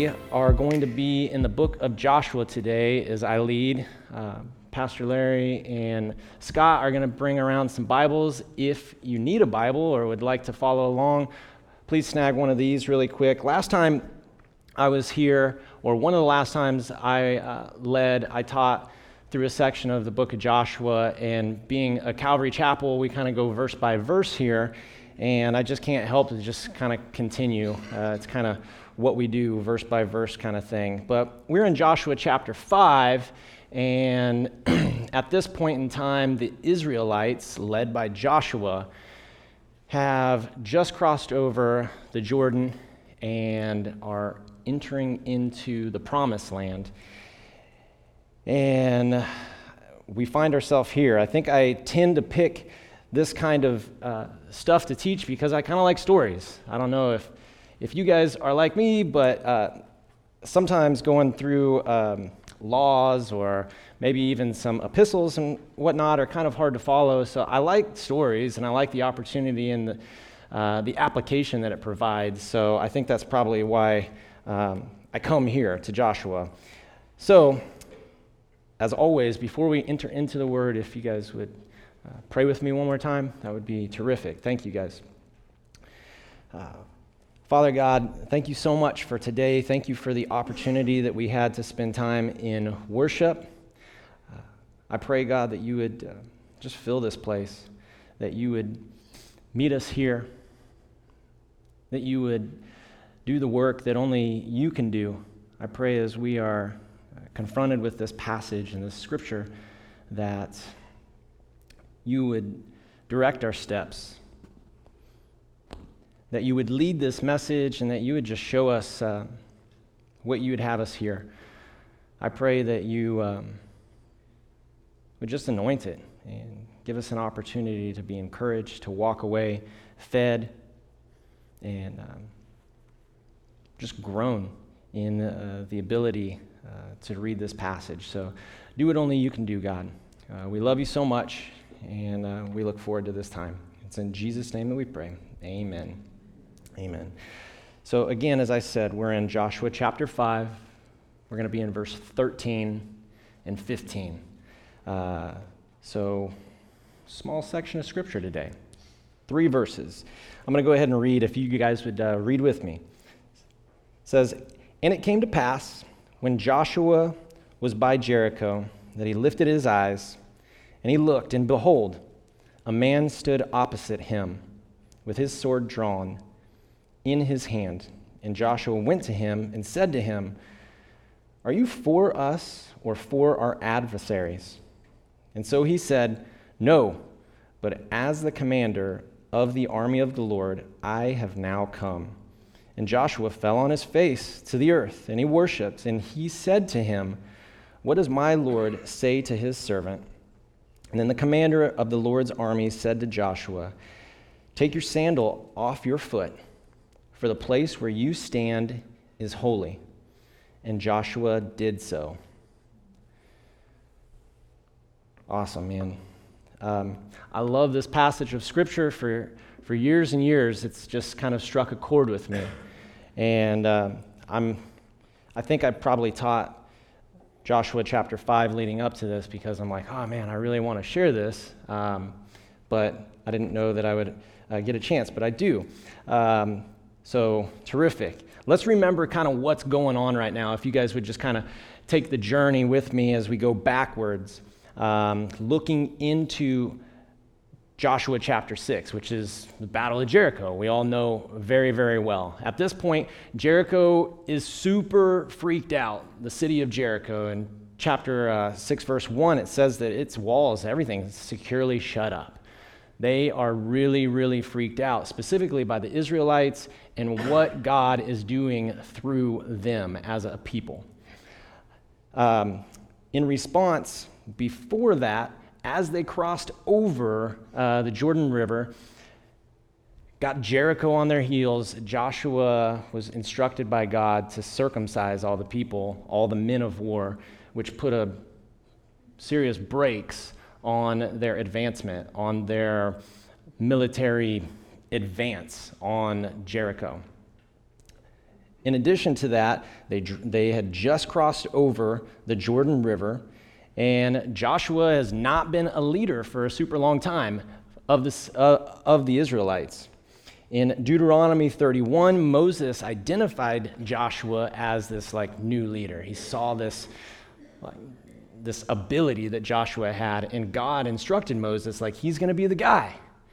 We are going to be in the book of Joshua today as I lead. Pastor Larry and Scott are going to bring around some Bibles. If you need a Bible or would like to follow along, please snag one of these really quick. Last time I was here, or one of the last times I taught through a section of the book of Joshua, and being a Calvary Chapel, we kind of go verse by verse here, and I just can't help to just kind of continue. It's kind of what we do, verse by verse kind of thing. But we're in Joshua chapter 5, and at this point in time, the Israelites, led by Joshua, have just crossed over the Jordan and are entering into the Promised Land. And we find ourselves here. I think I tend to pick this kind of stuff to teach because I kind of like stories. I don't know if you guys are like me, but sometimes going through laws or maybe even some epistles and whatnot are kind of hard to follow. So I like stories, and I like the opportunity and the application that it provides. So I think that's probably why I come here to Joshua. So, as always, before we enter into the Word, if you guys would pray with me one more time, that would be terrific. Thank you, guys. Father God, thank you so much for today. Thank you for the opportunity that we had to spend time in worship. I pray, God, that you would just fill this place, that you would meet us here, that you would do the work that only you can do. I pray as we are confronted with this passage and this scripture that you would direct our steps, that you would lead this message, and that you would just show us what you would have us hear. I pray that you would just anoint it and give us an opportunity to be encouraged, to walk away fed, and just grown in the ability to read this passage. So do what only you can do, God. We love you so much, and we look forward to this time. It's in Jesus' name that we pray. Amen. Amen. So again, as I said, we're in Joshua chapter 5. We're going to be in verse 13 and 15. So small section of scripture today. 3 verses. I'm going to go ahead and read, if you guys would read with me. It says, "And it came to pass, when Joshua was by Jericho, that he lifted his eyes, and he looked, and behold, a man stood opposite him, with his sword drawn in his hand. And Joshua went to him and said to him, 'Are you for us or for our adversaries?' And so he said, 'No, but as the commander of the army of the Lord, I have now come.' And Joshua fell on his face to the earth, and he worshipped. And he said to him, 'What does my Lord say to his servant?' And then the commander of the Lord's army said to Joshua, 'Take your sandal off your foot, for the place where you stand is holy.' And Joshua did so." Awesome, man. I love this passage of Scripture. For years and years, it's just kind of struck a chord with me. And I think I probably taught Joshua chapter 5 leading up to this because I'm like, oh man, I really want to share this, but I didn't know that I would get a chance, but I do. So terrific. Let's remember kind of what's going on right now. If you guys would just kind of take the journey with me as we go backwards, looking into Joshua chapter 6, which is the Battle of Jericho. We all know very, very well. At this point, Jericho is super freaked out, the city of Jericho. In chapter 6, verse 1, it says that its walls, everything is securely shut up. They are really, really freaked out, specifically by the Israelites and what God is doing through them as a people. In response, before that, as they crossed over the Jordan River, got Jericho on their heels, Joshua was instructed by God to circumcise all the people, all the men of war, which put a serious brakes on their advancement, on their military advance on Jericho. In addition to that, they had just crossed over the Jordan River, and Joshua has not been a leader for a super long time of the Israelites. In Deuteronomy 31, Moses identified Joshua as this new leader. He saw this ability that Joshua had, and God instructed Moses he's going to be the guy.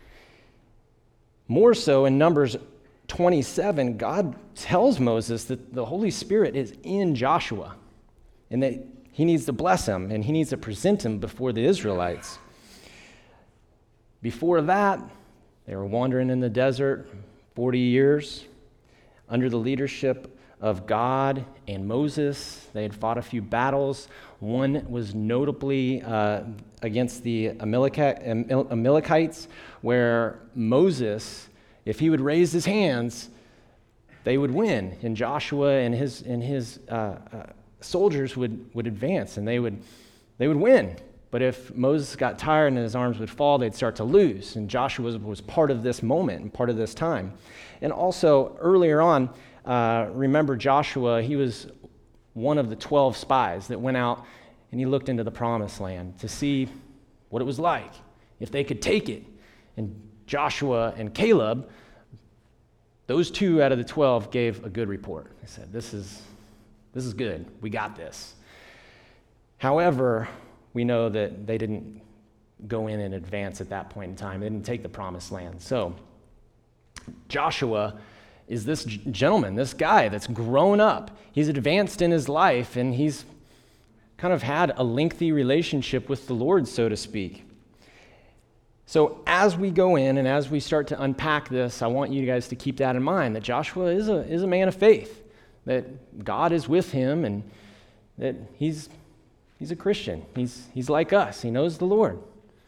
More so in Numbers 27, God tells Moses that the Holy Spirit is in Joshua and that he needs to bless him and he needs to present him before the Israelites. Before that, they were wandering in the desert 40 years under the leadership of God and Moses. They had fought a few battles. One was notably against the Amalekites, where Moses, if he would raise his hands, they would win, and Joshua and his soldiers would advance, and they would win. But if Moses got tired and his arms would fall, they'd start to lose. And Joshua was part of this moment and part of this time. And also, earlier on, remember Joshua, he was one of the 12 spies that went out and he looked into the promised land to see what it was like, if they could take it. And Joshua and Caleb, those 2 out of the 12 gave a good report. They said, this is good. We got this. However, we know that they didn't go in and advance at that point in time. They didn't take the promised land. So Joshua is this gentleman, this guy that's grown up. He's advanced in his life, and he's kind of had a lengthy relationship with the Lord, so to speak. So as we go in and as we start to unpack this, I want you guys to keep that in mind, that Joshua is a man of faith, that God is with him, and that he's a Christian. He's like us. He knows the Lord.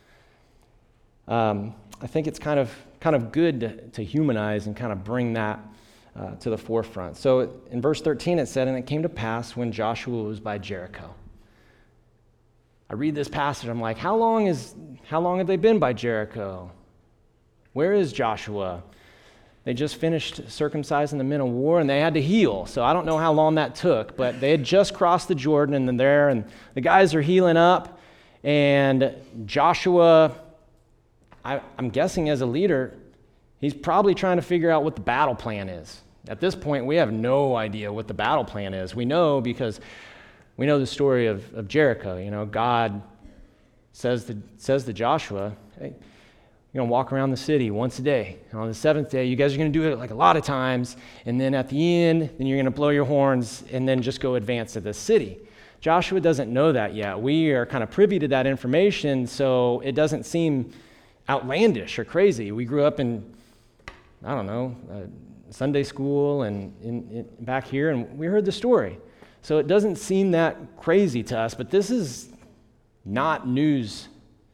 I think it's kind of good to humanize and kind of bring that to the forefront. So in verse 13 it said, "And it came to pass when Joshua was by Jericho." I read this passage, I'm like, how long have they been by Jericho? Where is Joshua? They just finished circumcising the men of war, and they had to heal. So I don't know how long that took, but they had just crossed the Jordan, and then and the guys are healing up, and Joshua, I'm guessing as a leader, he's probably trying to figure out what the battle plan is. At this point, we have no idea what the battle plan is. We know because we know the story of Jericho. You know, God says to Joshua, hey, you're going to walk around the city once a day. And on the 7th day, you guys are going to do it a lot of times. And then at the end, then you're going to blow your horns and then just go advance to the city. Joshua doesn't know that yet. We are kind of privy to that information, so it doesn't seem outlandish or crazy. We grew up in, Sunday school and back here, and we heard the story. So it doesn't seem that crazy to us, but this is not news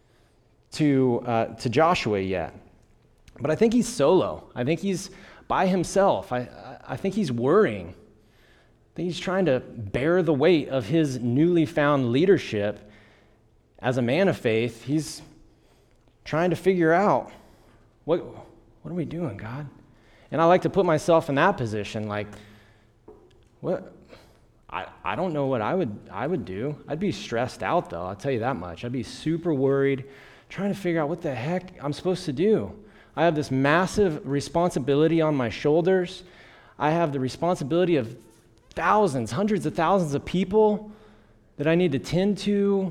to Joshua yet. But I think he's solo. I think he's by himself. I think he's worrying. I think he's trying to bear the weight of his newly found leadership as a man of faith. He's trying to figure out, what are we doing, God? And I like to put myself in that position, like, what? I don't know what I would do. I'd be stressed out, though, I'll tell you that much. I'd be super worried, trying to figure out what the heck I'm supposed to do. I have this massive responsibility on my shoulders. I have the responsibility of thousands, hundreds of thousands of people that I need to tend to,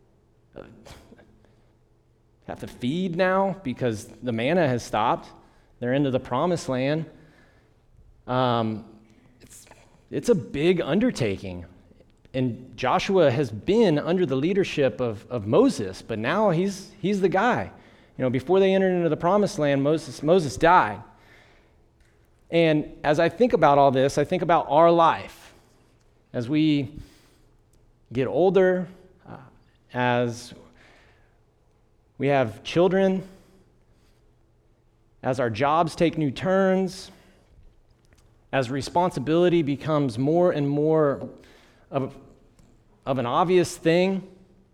have to feed now because the manna has stopped. They're into the promised land. It's a big undertaking. And Joshua has been under the leadership of Moses, but now he's the guy. You know, before they entered into the promised land, Moses died. And as I think about all this, I think about our life. As we get older, as we have children, as our jobs take new turns, as responsibility becomes more and more of an obvious thing,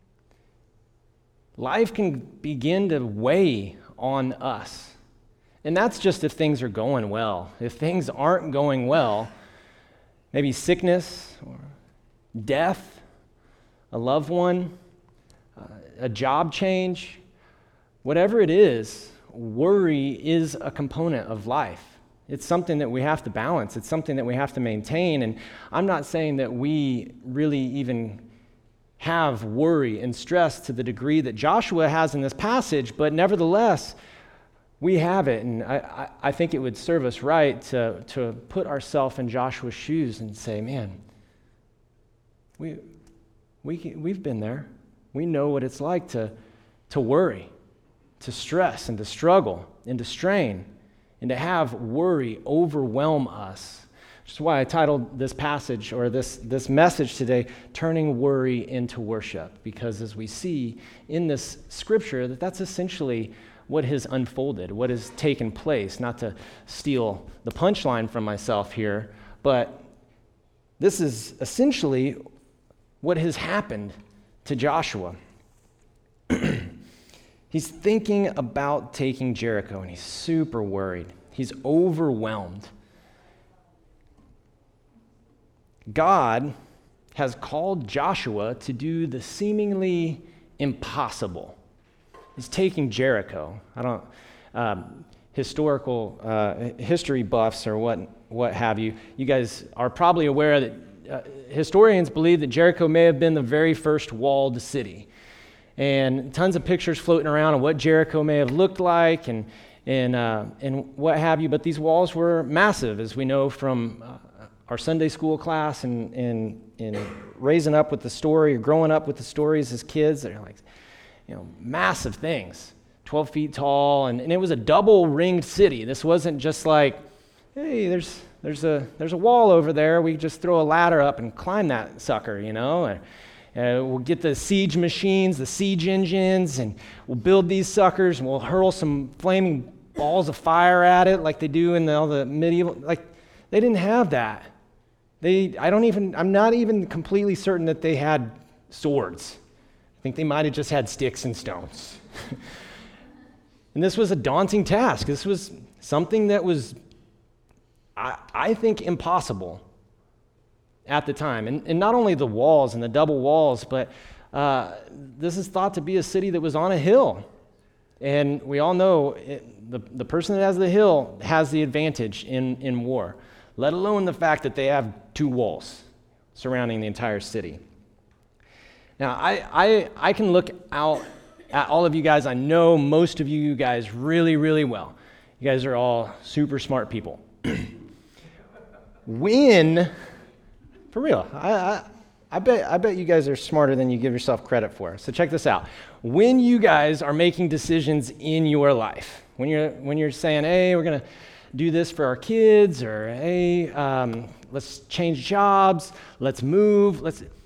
life can begin to weigh on us. And that's just if things are going well. If things aren't going well, maybe sickness or death, a loved one, a job change. Whatever it is, worry is a component of life. It's something that we have to balance. It's something that we have to maintain. And I'm not saying that we really even have worry and stress to the degree that Joshua has in this passage, but nevertheless, we have it. And I think it would serve us right to put ourselves in Joshua's shoes and say, man, we've been there. We know what it's like to worry, to stress, and to struggle, and to strain, and to have worry overwhelm us. Which is why I titled this passage, or this message today, Turning Worry into Worship, because as we see in this scripture, that's essentially what has unfolded, what has taken place. Not to steal the punchline from myself here, but this is essentially what has happened to Joshua. He's thinking about taking Jericho, and he's super worried. He's overwhelmed. God has called Joshua to do the seemingly impossible. He's taking Jericho. History buffs or what have you, you guys are probably aware that historians believe that Jericho may have been the very first walled city. And tons of pictures floating around of what Jericho may have looked like and what have you. But these walls were massive, as we know from our Sunday school class and raising up with the story or growing up with the stories as kids. They're like, massive things, 12 feet tall, and it was a double-ringed city. This wasn't just like, hey, there's a wall over there. We just throw a ladder up and climb that sucker, We'll get the siege machines, the siege engines, and we'll build these suckers, and we'll hurl some flaming balls of fire at it like they do in all the medieval. Like, they didn't have that. I'm not even completely certain that they had swords. I think they might have just had sticks and stones. And this was a daunting task. This was something that was, I think, impossible at the time. And not only the walls and the double walls, but this is thought to be a city that was on a hill. And we all know the person that has the hill has the advantage in war, let alone the fact that they have two walls surrounding the entire city. Now, I can look out at all of you guys. I know most of you guys really, really well. You guys are all super smart people. For real, I bet you guys are smarter than you give yourself credit for. So check this out. When you guys are making decisions in your life, when you're saying, hey, we're going to do this for our kids, or hey, let's change jobs, let's move,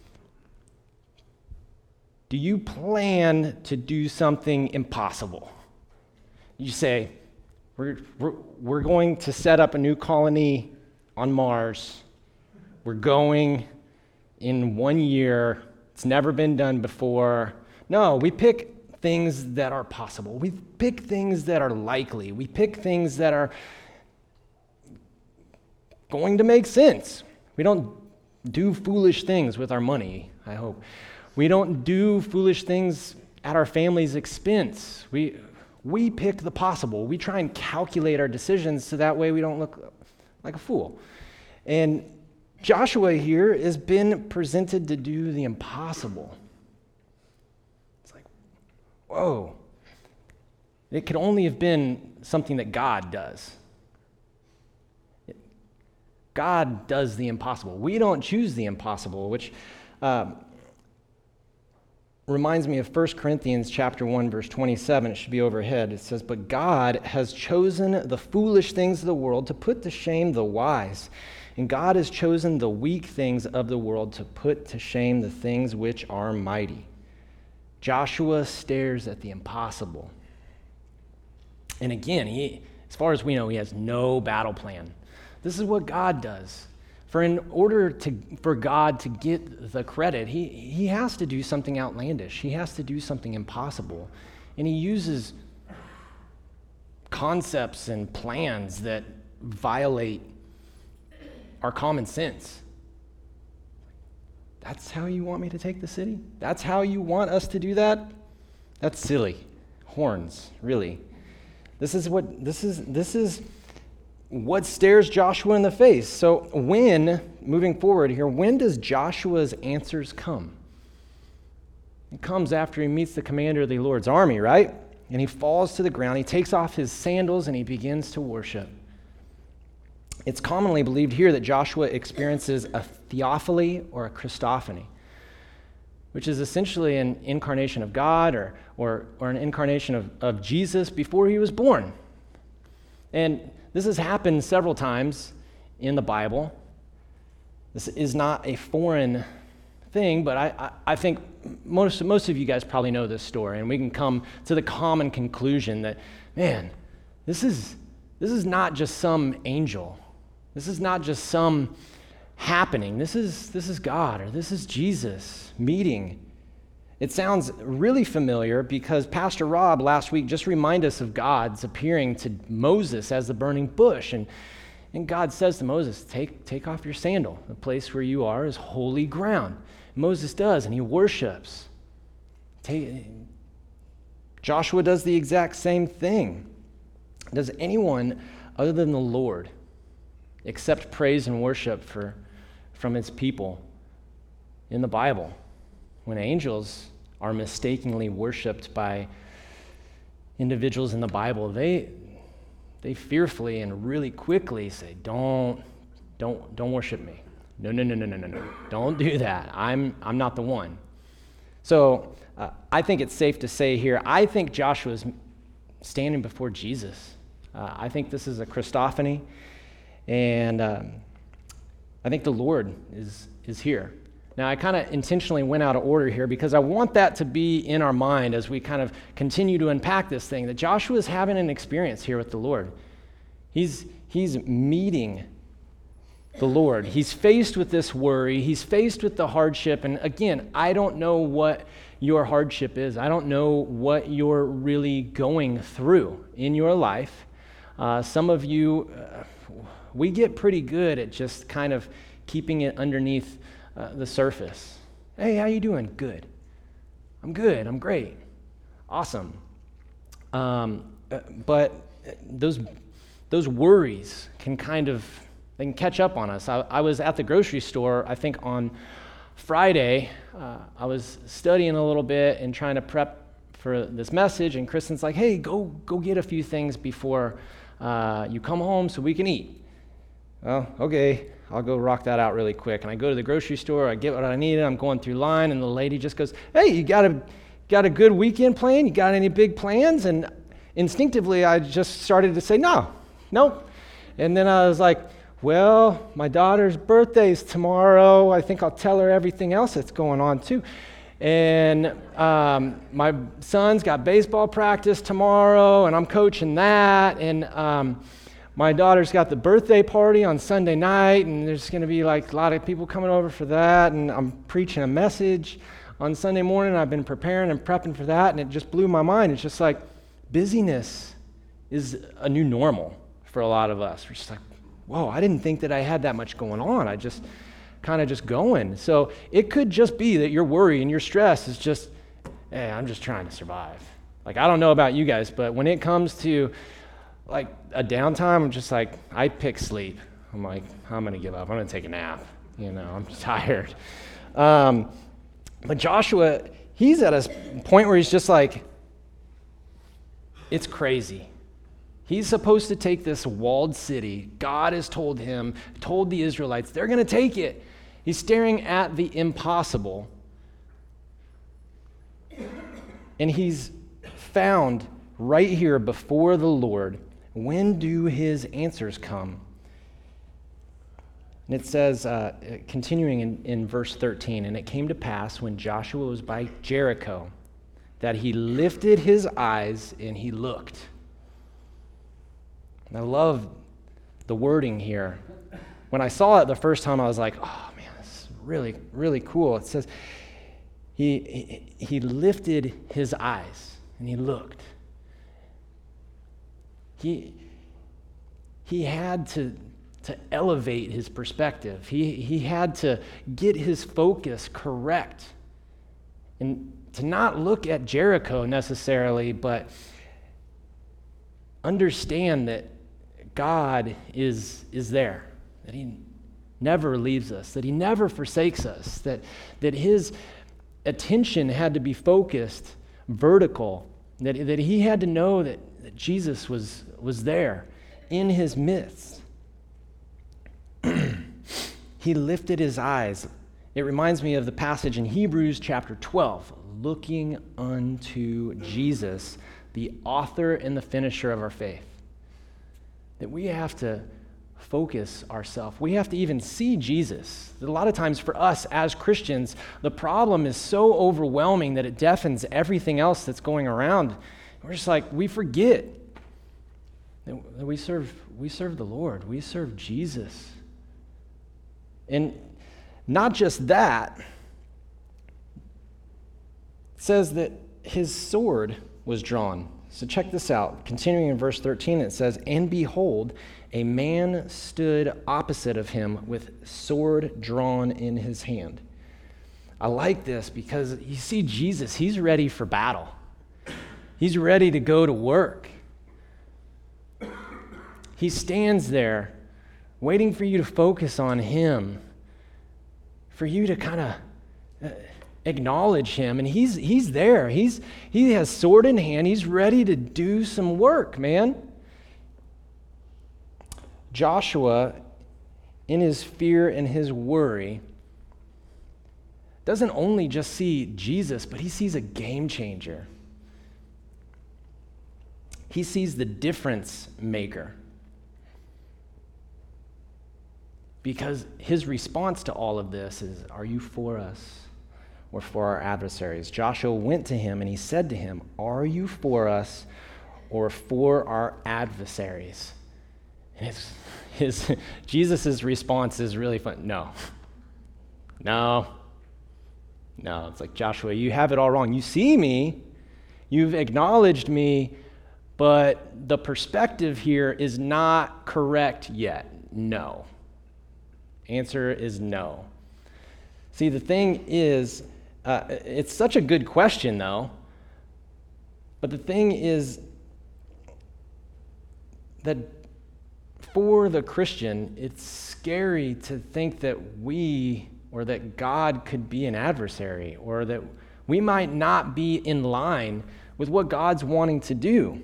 do you plan to do something impossible? You say, we're going to set up a new colony on Mars. We're going in 1 year. It's never been done before. No, we pick things that are possible. We pick things that are likely. We pick things that are going to make sense. We don't do foolish things with our money, I hope. We don't do foolish things at our family's expense. We pick the possible. We try and calculate our decisions so that way we don't look like a fool. And Joshua here has been presented to do the impossible. It's like, whoa. It could only have been something that God does. God does the impossible. We don't choose the impossible, which reminds me of 1 Corinthians chapter 1, verse 27. It should be overhead. It says, but God has chosen the foolish things of the world to put to shame the wise. And God has chosen the weak things of the world to put to shame the things which are mighty. Joshua stares at the impossible. And again, as far as we know, he has no battle plan. This is what God does. For in order for God to get the credit, he has to do something outlandish. He has to do something impossible. And he uses concepts and plans that violate our common sense. That's how you want me to take the city? That's how you want us to do that? That's silly. Horns, really. This is what stares Joshua in the face. So moving forward here, when does Joshua's answers come? It comes after he meets the commander of the Lord's army, right? And he falls to the ground, he takes off his sandals, and he begins to worship. It's commonly believed here that Joshua experiences a theophany or a Christophany, which is essentially an incarnation of God or an incarnation of Jesus before he was born. And this has happened several times in the Bible. This is not a foreign thing, but I think most of you guys probably know this story, and we can come to the common conclusion that, man, this is not just some angel. This is not just some happening. This is God, or this is Jesus meeting. It sounds really familiar because Pastor Rob last week just reminded us of God's appearing to Moses as the burning bush. And God says to Moses, take off your sandal. The place where you are is holy ground. Moses does, and he worships. Joshua does the exact same thing. Does anyone other than the Lord accept praise and worship from his people in the Bible? When angels are mistakenly worshipped by individuals in the Bible, they fearfully and really quickly say, don't worship me. No. Don't do that. I'm not the one. So I think it's safe to say here, I think Joshua's standing before Jesus. I think this is a Christophany, and I think the Lord is here. Now, I kind of intentionally went out of order here because I want that to be in our mind as we kind of continue to unpack this thing, that Joshua is having an experience here with the Lord. He's meeting the Lord. He's faced with this worry. He's faced with the hardship. And again, I don't know what your hardship is. I don't know what you're really going through in your life. Some of you, we get pretty good at just kind of keeping it underneath the surface. Hey, how you doing? Good. I'm good. I'm great. Awesome. But those worries can they can catch up on us. I was at the grocery store, I think on Friday. I was studying a little bit and trying to prep for this message, and Kristen's like, hey, go get a few things before you come home so we can eat. Well, okay, I'll go rock that out really quick. And I go to the grocery store, I get what I need, I'm going through line, and the lady just goes, hey, you got a good weekend plan? You got any big plans? And instinctively, I just started to say, nope. And then I was like, well, my daughter's birthday's tomorrow. I think I'll tell her everything else that's going on too. And my son's got baseball practice tomorrow, and I'm coaching that. And my daughter's got the birthday party on Sunday night, and there's going to be like a lot of people coming over for that. And I'm preaching a message on Sunday morning. I've been preparing and prepping for that, and it just blew my mind. It's just like busyness is a new normal for a lot of us. We're just like, whoa, I didn't think that I had that much going on. I just kind of just going. So it could just be that your worry and your stress is just, hey, I'm just trying to survive. Like, I don't know about you guys, but when it comes to like a downtime, I'm just like, I pick sleep. I'm like, I'm going to give up. I'm going to take a nap. I'm tired. But Joshua, he's at a point where he's just like, it's crazy. He's supposed to take this walled city. God has told the Israelites, they're going to take it. He's staring at the impossible. And he's found right here before the Lord. When do his answers come? And it says, continuing in verse 13, and it came to pass when Joshua was by Jericho that he lifted his eyes and he looked. And I love the wording here. When I saw it the first time, I was like, oh man, this is really, really cool. It says he lifted his eyes and he looked. He had to to elevate his perspective. He had to get his focus correct and to not look at Jericho necessarily, but understand that God is there, that he never leaves us, that he never forsakes us, that his attention had to be focused vertical, that he had to know that Jesus was there in his midst. He lifted his eyes. It reminds me of the passage in Hebrews chapter 12, looking unto Jesus, the author and the finisher of our faith. That we have to focus ourselves. We have to even see Jesus. A lot of times for us as Christians, the problem is so overwhelming that it deafens everything else that's going around. We're just like, we forget that we serve the Lord. We serve Jesus. And not just that, it says that his sword was drawn. So check this out. Continuing in verse 13, it says, "And behold, a man stood opposite of him with sword drawn in his hand." I like this because you see Jesus, he's ready for battle. He's ready to go to work. He stands there waiting for you to focus on him, for you to kind of acknowledge him, and he's there. He has sword in hand. He's ready to do some work, man. Joshua, in his fear and his worry, doesn't only just see Jesus, but he sees a game changer. He sees the difference maker. Because his response to all of this is, are you for us or for our adversaries? Joshua went to him and he said to him, are you for us or for our adversaries? And Jesus' response is really fun. No. It's like, Joshua, you have it all wrong. You see me, you've acknowledged me, but the perspective here is not correct yet. No. Answer is no. See, the thing is, it's such a good question, though. But the thing is that for the Christian, it's scary to think that we or that God could be an adversary, or that we might not be in line with what God's wanting to do.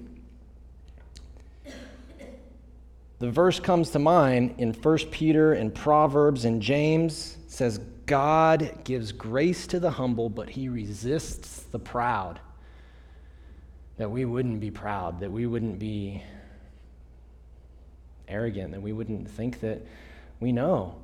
The verse comes to mind in 1 Peter and Proverbs and James. It says, God gives grace to the humble, but he resists the proud. That we wouldn't be proud, that we wouldn't be arrogant, that we wouldn't think that we know.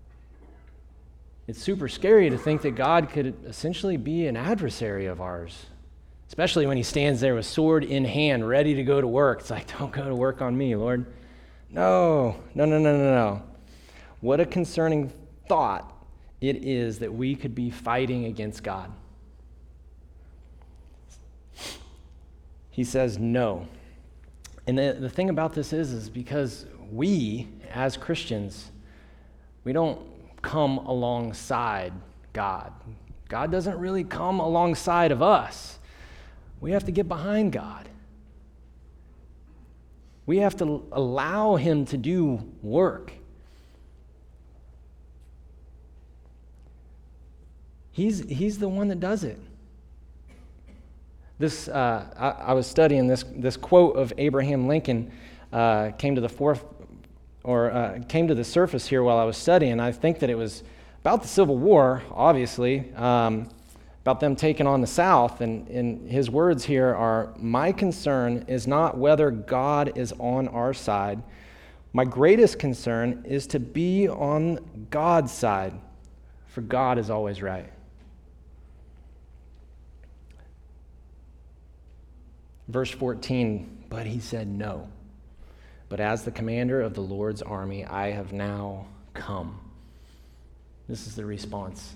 It's super scary to think that God could essentially be an adversary of ours, especially when he stands there with sword in hand, ready to go to work. It's like, don't go to work on me, Lord. No. What a concerning thought it is that we could be fighting against God. He says no. And the thing about this is because we, as Christians, we don't come alongside God. God doesn't really come alongside of us. We have to get behind God. We have to allow him to do work. He's the one that does it. This I was studying this quote of Abraham Lincoln came to the surface here while I was studying. I think that it was about the Civil War, obviously, about them taking on the South. And his words here are, "My concern is not whether God is on our side. My greatest concern is to be on God's side, for God is always right." Verse 14, but he said no. But as the commander of the Lord's army, I have now come. This is the response.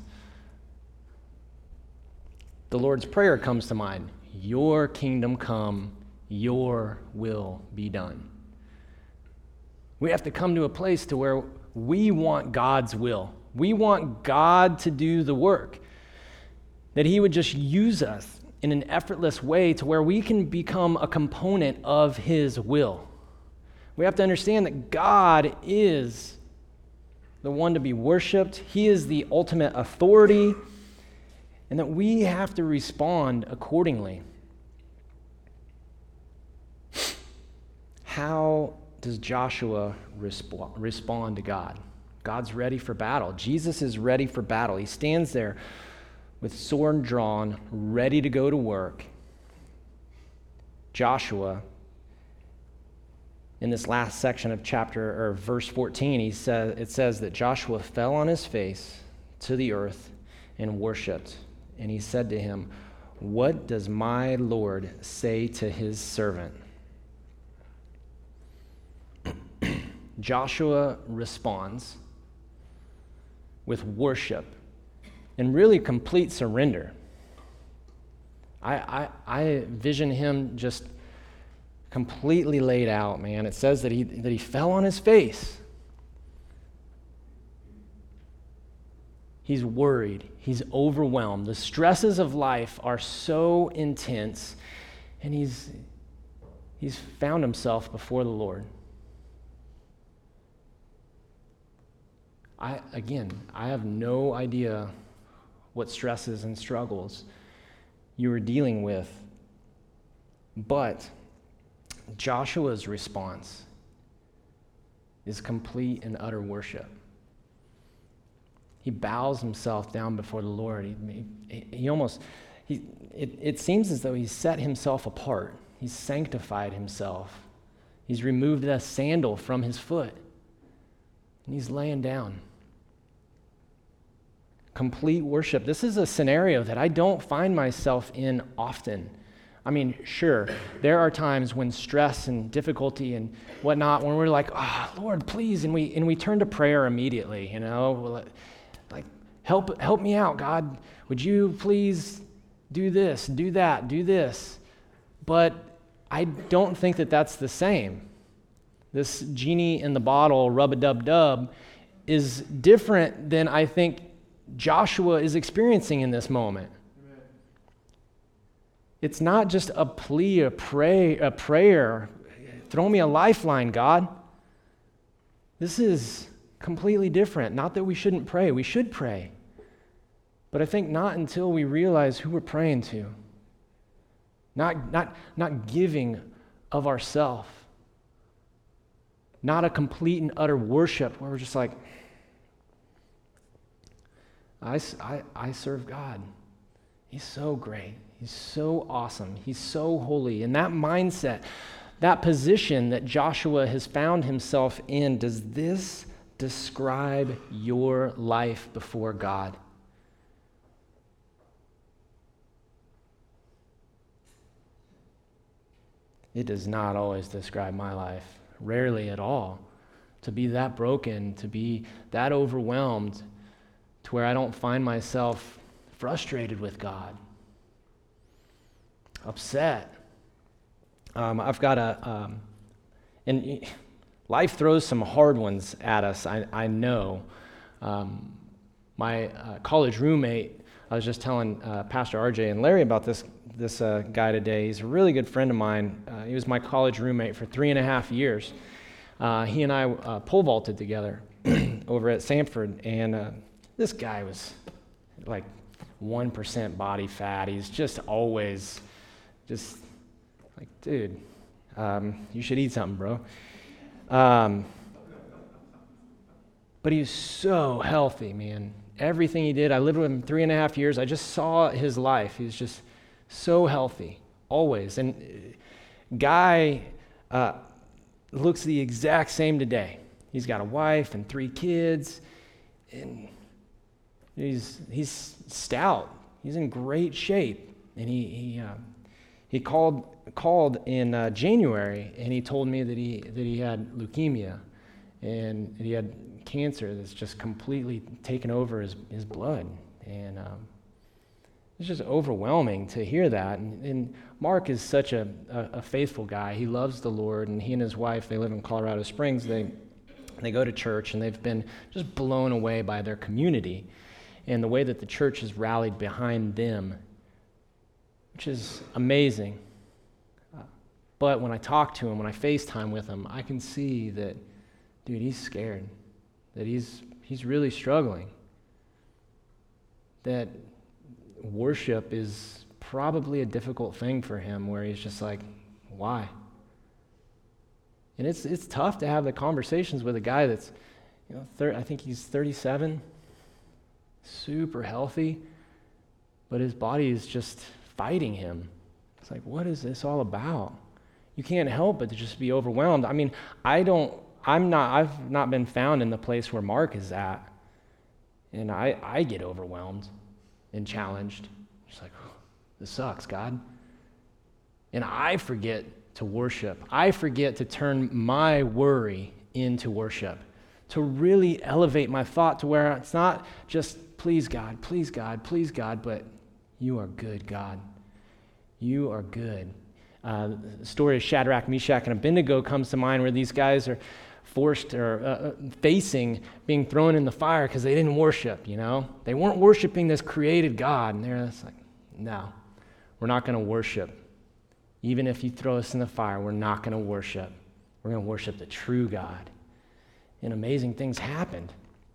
The Lord's Prayer comes to mind. Your kingdom come, your will be done. We have to come to a place to where we want God's will. We want God to do the work, that he would just use us in an effortless way to where we can become a component of his will. We have to understand that God is the one to be worshiped. He is the ultimate authority, and that we have to respond accordingly. How does Joshua respond to God? God's ready for battle. Jesus is ready for battle. He stands there with sword drawn, ready to go to work. Joshua, in this last section of verse 14, it says that Joshua fell on his face to the earth and worshiped. And he said to him, "What does my Lord say to his servant?" Joshua responds with worship and really complete surrender. I vision him just completely laid out, man. It says that he fell on his face. He's worried. He's overwhelmed. The stresses of life are so intense, and he's found himself before the Lord. I have no idea what stresses and struggles you are dealing with, but Joshua's response is complete and utter worship. He bows himself down before the Lord. It seems as though he's set himself apart. He's sanctified himself. He's removed a sandal from his foot, and he's laying down. Complete worship. This is a scenario that I don't find myself in often. I mean, sure, there are times when stress and difficulty and whatnot, when we're like, "Oh, Lord, please," and we turn to prayer immediately, like, help me out, God. Would you please do this, do that, do this? But I don't think that that's the same. This genie in the bottle, rub-a-dub-dub, is different than I think Joshua is experiencing in this moment. Amen. It's not just a plea, a prayer. Throw me a lifeline, God. This is completely different. Not that we shouldn't pray. We should pray. But I think not until we realize who we're praying to. Not giving of ourself. Not a complete and utter worship where we're just like, I serve God. He's so great. He's so awesome. He's so holy. And that mindset, that position that Joshua has found himself in, does this describe your life before God? It does not always describe my life, rarely at all. To be that broken, to be that overwhelmed, to where I don't find myself frustrated with God, upset. I've got and life throws some hard ones at us, I know. My college roommate, I was just telling Pastor RJ and Larry about this guy today. He's a really good friend of mine. He was my college roommate for 3.5 years. He and I pole vaulted together over at Sanford, and this guy was like 1% body fat. He's just always just like, dude, you should eat something, bro. But he's so healthy, man. Everything he did, I lived with him 3.5 years. I just saw his life. He was just so healthy, always. And guy looks the exact same today. He's got a wife and 3 kids, and he's stout. He's in great shape. And he called in January, and he told me that he had leukemia, and he had cancer that's just completely taken over his blood. And it's just overwhelming to hear that. And Mark is such a faithful guy. He loves the Lord, and he and his wife, they live in Colorado Springs. They go to church, and they've been just blown away by their community and the way that the church has rallied behind them, which is amazing. But when I talk to him, when I FaceTime with him, I can see that, dude, he's scared, that he's really struggling, that worship is probably a difficult thing for him, where he's just like, why? And it's tough to have the conversations with a guy that's, I think he's 37, super healthy, but his body is just fighting him. It's like, what is this all about? You can't help but to just be overwhelmed. I mean, I've not been found in the place where Mark is at, and I get overwhelmed and challenged. Just like, oh, this sucks, God. And I forget to worship. I forget to turn my worry into worship, to really elevate my thought to where it's not just, please God, please God, please God, but you are good, God. You are good. The story of Shadrach, Meshach, and Abednego comes to mind, where these guys are forced or facing being thrown in the fire because they didn't worship, They weren't worshiping this created God, and they're just like, no, we're not going to worship. Even if you throw us in the fire, we're not going to worship. We're going to worship the true God. And amazing things happened.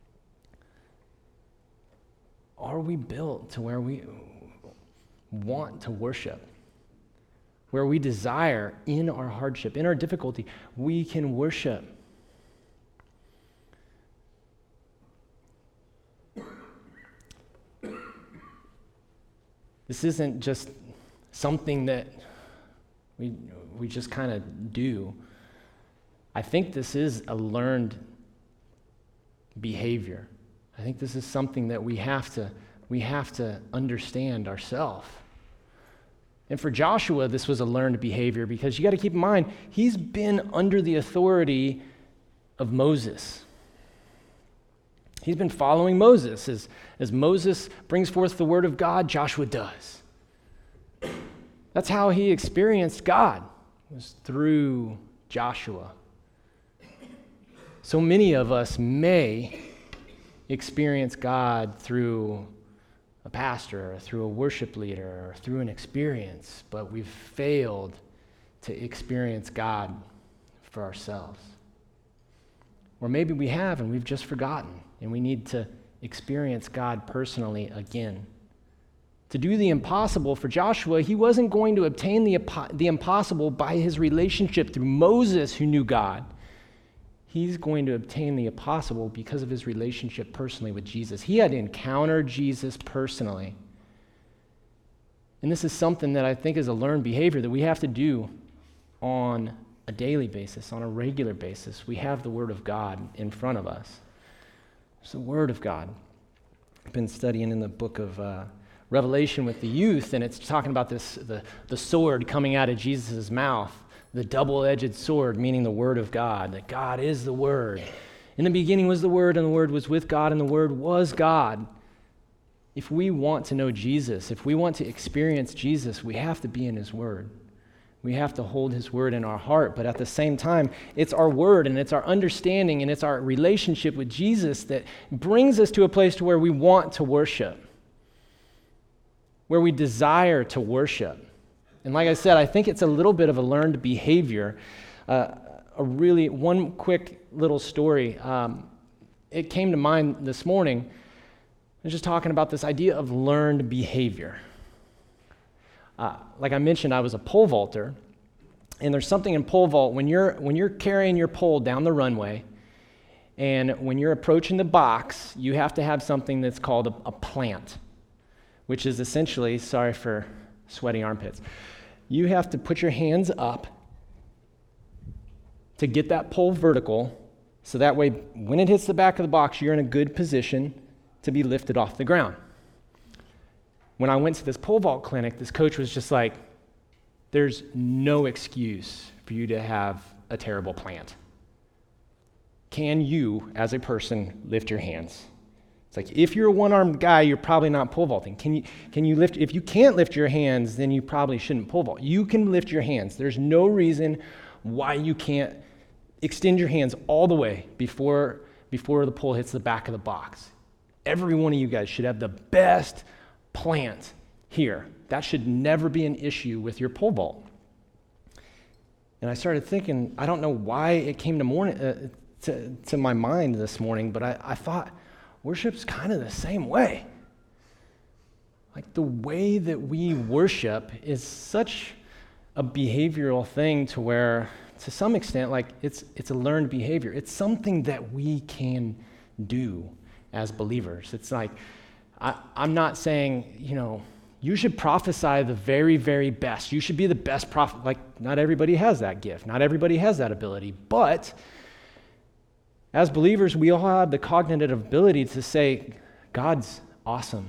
Are we built to where we want to worship? Where we desire in our hardship, in our difficulty, we can worship. This isn't just something that we just kind of do. I think this is a learned behavior. I think this is something that we have to understand ourselves. And for Joshua, this was a learned behavior, because you got to keep in mind, he's been under the authority of Moses. He's been following Moses. As Moses brings forth the word of God, Joshua does. That's how he experienced God, was through Joshua. So many of us may experience God through a pastor, or through a worship leader, or through an experience, but we've failed to experience God for ourselves. Or maybe we have and we've just forgotten, and we need to experience God personally again. To do the impossible for Joshua, he wasn't going to obtain the impossible by his relationship through Moses, who knew God. He's going to obtain the impossible because of his relationship personally with Jesus. He had to encounter Jesus personally. And this is something that I think is a learned behavior that we have to do on a daily basis, on a regular basis. We have the Word of God in front of us. It's the Word of God. I've been studying in the book of Revelation with the youth, and it's talking about the sword coming out of Jesus' mouth. The double-edged sword, meaning the Word of God, that God is the Word. In the beginning was the Word, and the Word was with God, and the Word was God. If we want to know Jesus, if we want to experience Jesus, we have to be in His Word. We have to hold His Word in our heart, but at the same time, it's our Word, and it's our understanding, and it's our relationship with Jesus that brings us to a place to where we want to worship, where we desire to worship. And like I said, I think it's a little bit of a learned behavior. One quick little story. It came to mind this morning. I was just talking about this idea of learned behavior. Like I mentioned, I was a pole vaulter, and there's something in pole vault when you're carrying your pole down the runway, and when you're approaching the box, you have to have something that's called a plant, which is essentially, sorry for sweaty armpits, you have to put your hands up to get that pole vertical, so that way when it hits the back of the box, you're in a good position to be lifted off the ground. When I went to this pole vault clinic, this coach was just like, there's no excuse for you to have a terrible plant. Can you, as a person, lift your hands? It's like, if you're a one-armed guy, you're probably not pole vaulting. Can you lift? If you can't lift your hands, then you probably shouldn't pole vault. You can lift your hands. There's no reason why you can't extend your hands all the way before the pull hits the back of the box. Every one of you guys should have the best plant here. That should never be an issue with your pole vault. And I started thinking, I don't know why it came to my mind this morning, but I thought worship's kind of the same way. Like the way that we worship is such a behavioral thing to where, to some extent, like it's a learned behavior. It's something that we can do as believers. It's like, I'm not saying, you should prophesy the very, very best. You should be the best prophet. Like, not everybody has that gift. Not everybody has that ability. But as believers, we all have the cognitive ability to say, God's awesome.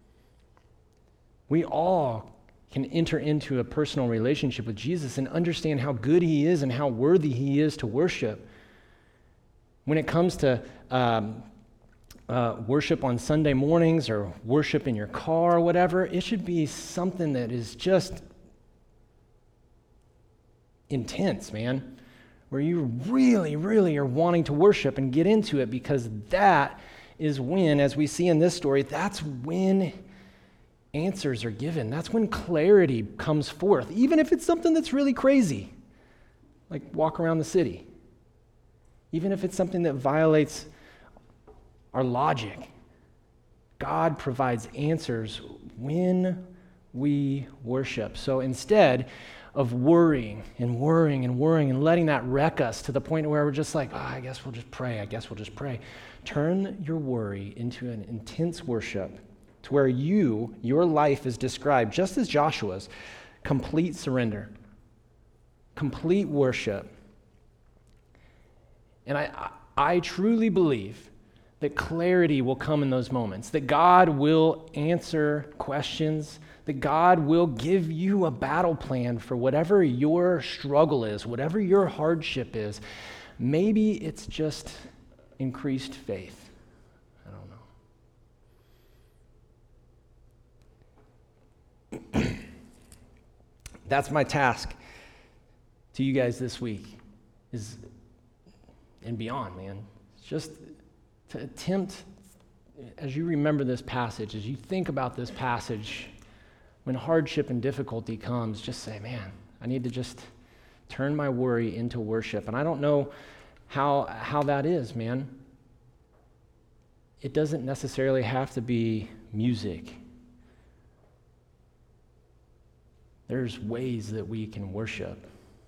We all can enter into a personal relationship with Jesus and understand how good he is and how worthy he is to worship. When it comes to worship on Sunday mornings or worship in your car or whatever, it should be something that is just intense, man, where you really, really are wanting to worship and get into it, because that is when, as we see in this story, that's when answers are given. That's when clarity comes forth, even if it's something that's really crazy, like walk around the city. Even if it's something that violates our logic, God provides answers when we worship. So instead of worrying and letting that wreck us to the point where we're just like, I guess we'll just pray. Turn your worry into an intense worship to where your life is described, just as Joshua's, complete surrender, complete worship. And I truly believe that clarity will come in those moments, that God will answer questions, that God will give you a battle plan for whatever your struggle is, whatever your hardship is. Maybe it's just increased faith. I don't know. That's my task to you guys this week, and beyond, man. It's just to attempt, as you remember this passage, as you think about this passage, when hardship and difficulty comes, just say, man, I need to just turn my worry into worship. And I don't know how that is, man. It doesn't necessarily have to be music. There's ways that we can worship.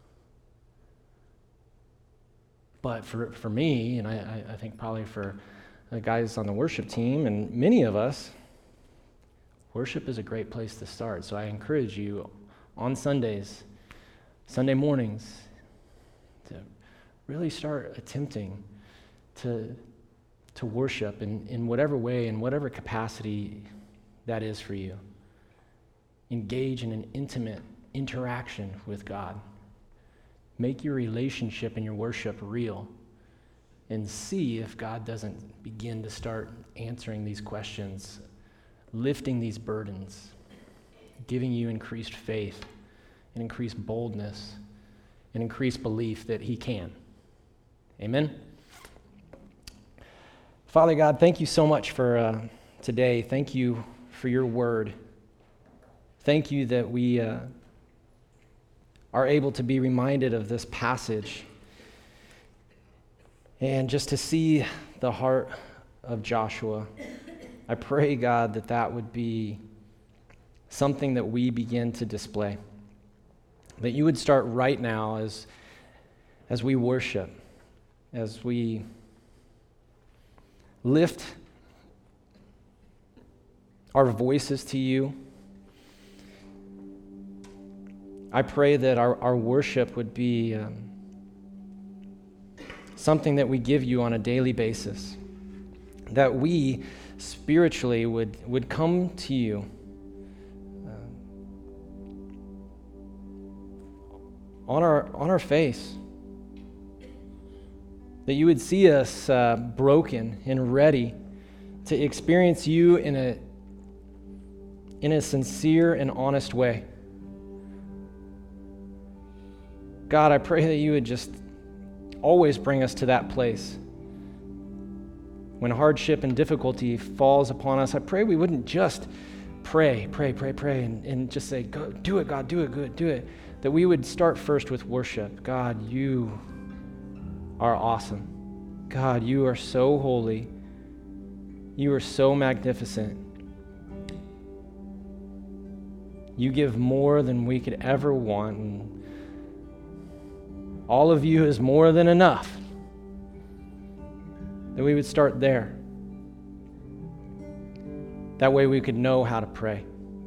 But for me, and I think probably for the guys on the worship team and many of us, worship is a great place to start. So I encourage you on Sundays, Sunday mornings, to really start attempting to worship in whatever way, in whatever capacity that is for you. Engage in an intimate interaction with God. Make your relationship and your worship real, and see if God doesn't begin to start answering these questions, lifting these burdens, giving you increased faith and increased boldness and increased belief that he can. Amen? Father God, thank you so much for today. Thank you for your word. Thank you that we are able to be reminded of this passage and just to see the heart of Joshua. I pray, God, that would be something that we begin to display, that you would start right now as we worship, as we lift our voices to you. I pray that our worship would be something that we give you on a daily basis, that we spiritually would come to you on our face, that you would see us broken and ready to experience you in a sincere and honest way. God, I pray that you would just always bring us to that place. When hardship and difficulty falls upon us, I pray we wouldn't just pray, and just say, "Go, do it, God, do it, good, do it." That we would start first with worship. God, you are awesome. God, you are so holy. You are so magnificent. You give more than we could ever want. And all of you is more than enough. That we would start there. That way we could know how to pray.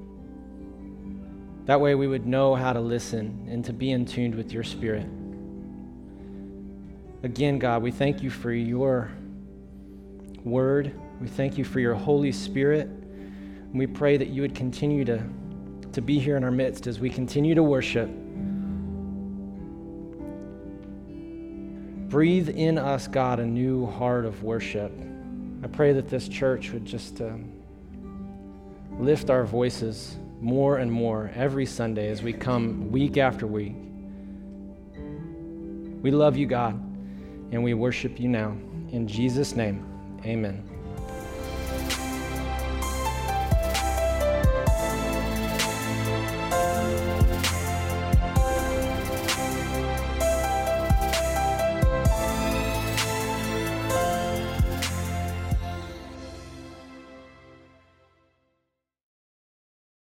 That way we would know how to listen and to be in tune with your Spirit. Again, God, we thank you for your word. We thank you for your Holy Spirit. And we pray that you would continue to be here in our midst as we continue to worship. Breathe in us, God, a new heart of worship. I pray that this church would just lift our voices more and more every Sunday as we come week after week. We love you, God, and we worship you now. In Jesus' name, amen.